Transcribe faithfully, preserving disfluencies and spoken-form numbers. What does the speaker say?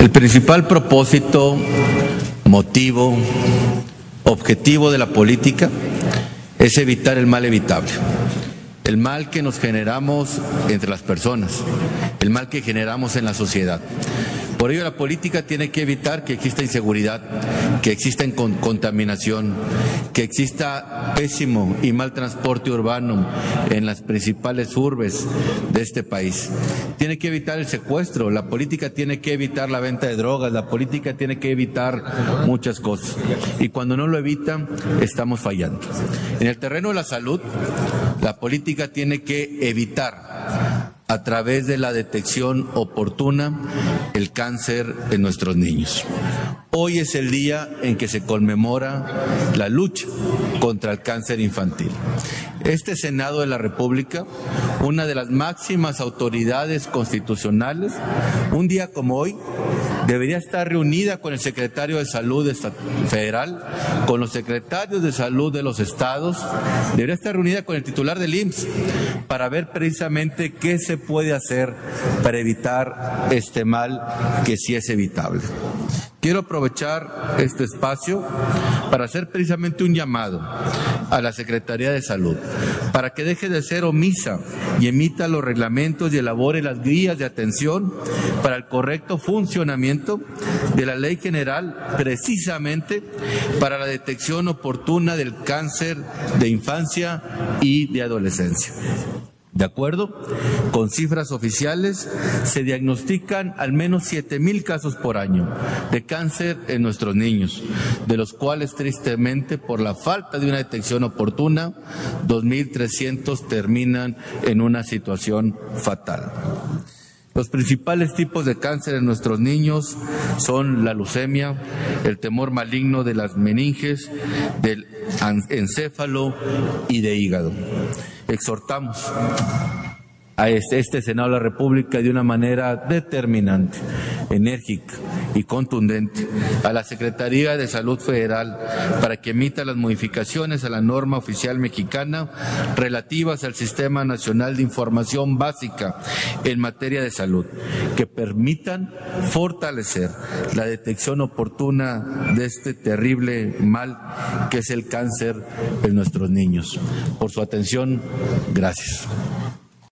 El principal propósito, motivo, objetivo de la política es evitar el mal evitable. El mal que nos generamos entre las personas, el mal que generamos en la sociedad. Por ello, la política tiene que evitar que exista inseguridad, que exista con contaminación, que exista pésimo y mal transporte urbano en las principales urbes de este país. Tiene que evitar el secuestro, la política tiene que evitar la venta de drogas, la política tiene que evitar muchas cosas. Y cuando no lo evita, estamos fallando. En el terreno de la salud, la política tiene que evitar a través de la detección oportuna el cáncer en nuestros niños. Hoy es el día en que se conmemora la lucha contra el cáncer infantil. Este Senado de la República, una de las máximas autoridades constitucionales, un día como hoy, debería estar reunida con el secretario de Salud federal, con los secretarios de Salud de los estados, debería estar reunida con el titular del I M S S para ver precisamente qué se puede hacer para evitar este mal que sí es evitable. Quiero aprovechar este espacio para hacer precisamente un llamado a la Secretaría de Salud para que deje de ser omisa y emita los reglamentos y elabore las guías de atención para el correcto funcionamiento de la Ley General, precisamente para la detección oportuna del cáncer de infancia y de adolescencia. De acuerdo con cifras oficiales, se diagnostican al menos siete mil casos por año de cáncer en nuestros niños, de los cuales tristemente por la falta de una detección oportuna, dos mil trescientos terminan en una situación fatal. Los principales tipos de cáncer en nuestros niños son la leucemia, el tumor maligno de las meninges, del encéfalo y de hígado. Exhortamos a este, este Senado de la República de una manera determinante, enérgica y contundente a la Secretaría de Salud Federal para que emita las modificaciones a la norma oficial mexicana relativas al Sistema Nacional de Información Básica en materia de salud, que permitan fortalecer la detección oportuna de este terrible mal que es el cáncer en nuestros niños. Por su atención, gracias.